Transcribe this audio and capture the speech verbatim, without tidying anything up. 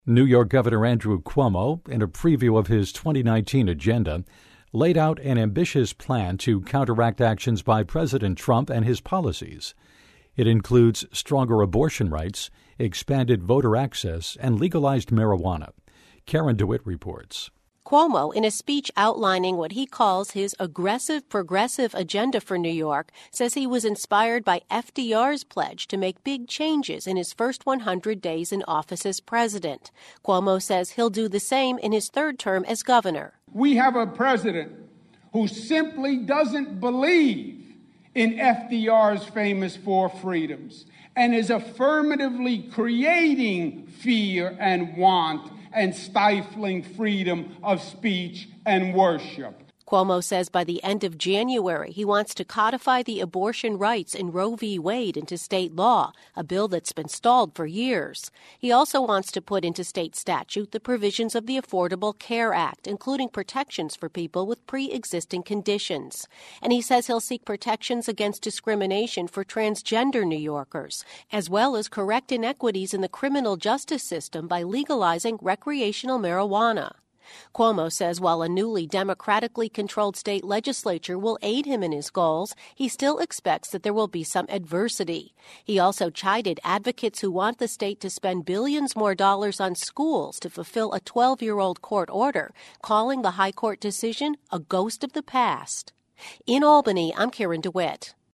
New York Governor Andrew Cuomo, in a preview of his twenty nineteen agenda, laid out an ambitious plan to counteract actions by President Trump and his policies. It includes stronger abortion rights, expanded voter access, and legalized marijuana. Karen DeWitt reports. Cuomo, in a speech outlining what he calls his aggressive progressive agenda for New York, says he was inspired by F D R's pledge to make big changes in his first one hundred days in office as president. Cuomo says he'll do the same in his third term as governor. We have a president who simply doesn't believe in F D R's famous four freedoms and is affirmatively creating fear and want and stifling freedom of speech and worship. Cuomo says by the end of January, he wants to codify the abortion rights in Roe v. Wade into state law, a bill that's been stalled for years. He also wants to put into state statute the provisions of the Affordable Care Act, including protections for people with pre-existing conditions. And he says he'll seek protections against discrimination for transgender New Yorkers, as well as correct inequities in the criminal justice system by legalizing recreational marijuana. Cuomo says while a newly democratically controlled state legislature will aid him in his goals, he still expects that there will be some adversity. He also chided advocates who want the state to spend billions more dollars on schools to fulfill a twelve-year-old court order, calling the high court decision a ghost of the past. In Albany, I'm Karen DeWitt.